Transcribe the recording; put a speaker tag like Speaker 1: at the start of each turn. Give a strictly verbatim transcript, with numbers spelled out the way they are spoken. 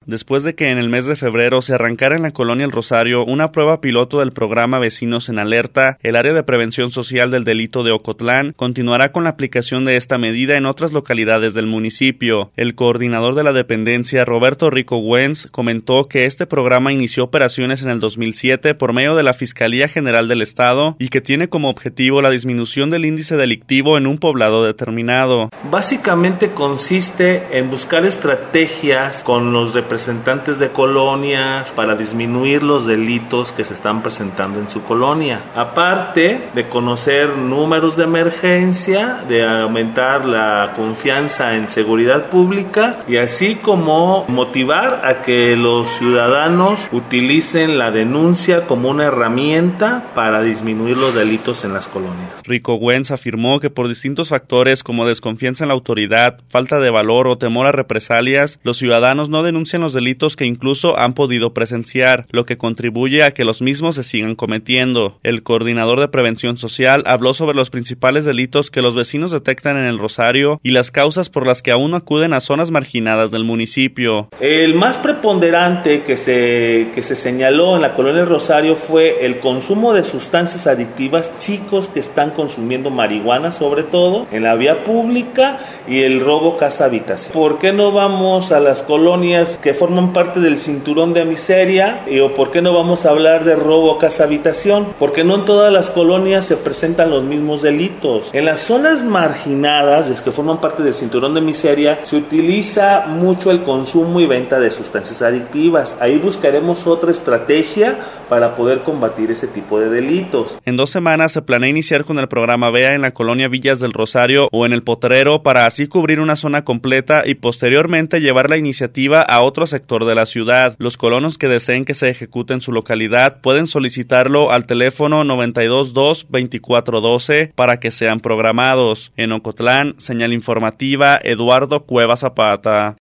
Speaker 1: después de que en el mes de febrero se arrancara en la colonia El Rosario una prueba piloto del programa Vecinos en Alerta. El área de prevención social del delito de Ocotlán continuará con la aplicación de esta medida en otras localidades del municipio. El coordinador de la dependencia, Roberto Rico Güenz, comentó que este programa inició operaciones en el dos mil siete por medio de la Fiscalía General del Estado y que tiene como objetivo la disminución del índice delictivo en un poblado determinado.
Speaker 2: Básicamente consiste en buscar estrategias con los representantes de colonias para disminuir los delitos que se están presentando en su colonia. Aparte de conocer números de emergencia, de aumentar la confianza en seguridad pública y así como motivar a que los ciudadanos utilicen la denuncia como una herramienta para disminuir los delitos en las colonias.
Speaker 1: Rico Güenz afirmó que por distintos factores como desconfianza en la autoridad, falta de valor o temor a represalias, los ciudadanos no denuncian los delitos que incluso han podido presenciar, lo que contribuye a que los mismos se sigan cometiendo. El coordinador de prevención social habló sobre los principales delitos que los vecinos detectan en El Rosario y las causas por las que aún no acuden a zonas marginadas del municipio.
Speaker 2: El más preponderante que se, que se señaló en la colonia El Rosario fue el consumo de sustancias adictivas, chicos que están consumiendo marihuana sobre todo en la vía pública y el robo casa habitación. ¿Por qué no vamos a las colonias que forman parte del cinturón de miseria? ¿Y, o por qué no vamos a hablar de robo casa habitación? Porque no en todas las colonias se presentan los mismos delitos. En las zonas marginadas, las que forman parte del cinturón de miseria, se utiliza mucho el consumo y venta de sustancias adictivas. Ahí buscaremos otra estrategia para poder combatir ese tipo de delitos.
Speaker 1: En dos semanas se planea iniciar con el programa V E A en la colonia Villas del Rosario o en el Potrero para así cubrir una zona completa y posteriormente llevar la iniciativa a otro sector de la ciudad. Los colonos que deseen que se ejecute en su localidad pueden solicitarlo al teléfono noventa y dos dos veinticuatro doce para que sean programados. En Ocotlán, señal informativa, Eduardo Cueva Zapata.